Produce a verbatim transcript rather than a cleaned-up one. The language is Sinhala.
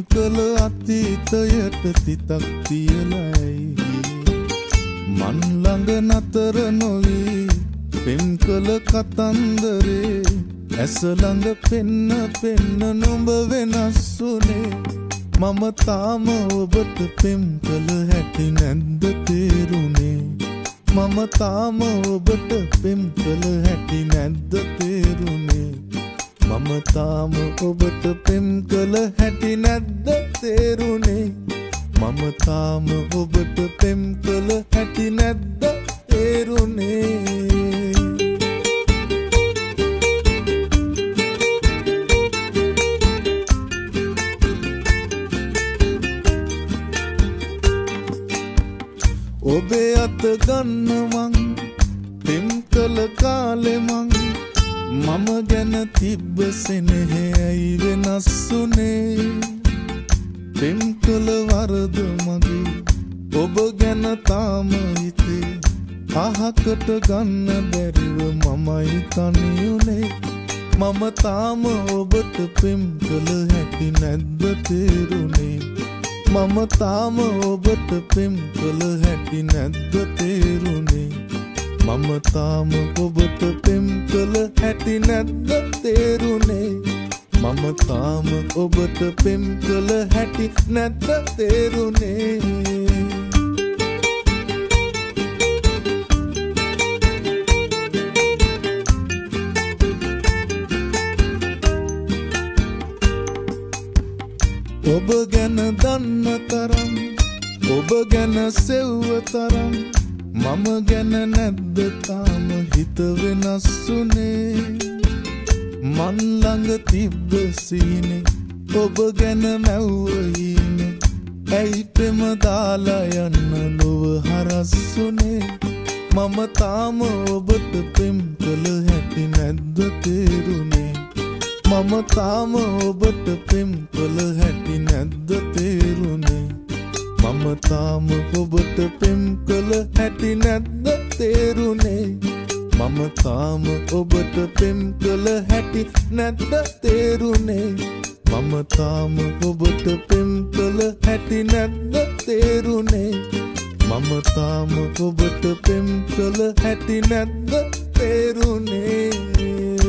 කළ අතීතයට තිතක් තියලයි මන් ළඟ නතර නොවී පෙම් කළ කතන්දරේ ඇස ළඟ පෙන්න පෙන්න නුඹ වෙනස් වුනේ මම තාම ඔබට පෙම් කළ හැටි නැද්ද තේරුනේ මම තාම ඔබට පෙම් කළ හැටි නැද්ද තේරුනේ මම තාම ඔබට පෙම් කළ හැටි නැද්ද තේරුනේ මම තාම ඔබට පෙම් කළ හැටි නැද්ද තේරුනේ ඔබේ අත ගන්න මං පෙම් කළ කාලෙ මං මම ගැන තිබ්බ සෙනෙහෙ ඇයි වෙනස් වුනේ පෙම් කළ වරද මගේ ඔබ ගැන තාම හිතේ අහකට ගන්න බැරිව මමයි තනියුනේ මම තාම ඔබට පෙම් කළ හැටි නැද්ද තේරුනේ මම තාම ඔබට පෙම් කළ හැටි නැද්ද තේරුනේ මම තාම ඔබට පෙම් කළ හැටි නැද්ද තේරුනේ මම තාම ඔබට පෙම් කළ හැටි නැද්ද තේරුනේ ඔබ ගැන දන්න තරම් ඔබ ගැන සෙව්ව තරම් මම ගැන නැද්ද තාම හිත වෙනස් වුනේ මන් ළඟ තිබ්බ සීනේ ඔබ ගැන මැව්වීනේ ඇයි පෙම දාලා යන්න ලොව හරස් වුනේ මම තාම ඔබට පෙම් කළ හැටි නැද්ද තේරුනේ මම තාම ඔබට පෙම් කළ හැටි නැද්ද තේරුනේ මම තාම ඔබට පෙම් කළ හැටි නැද්ද තේරුනේ මම තාම ඔබට පෙම් කළ හැටි නැද්ද තේරුනේ මම තාම ඔබට පෙම් කළ හැටි නැද්ද තේරුනේ මම තාම ඔබට පෙම් කළ හැටි නැද්ද තේරුනේ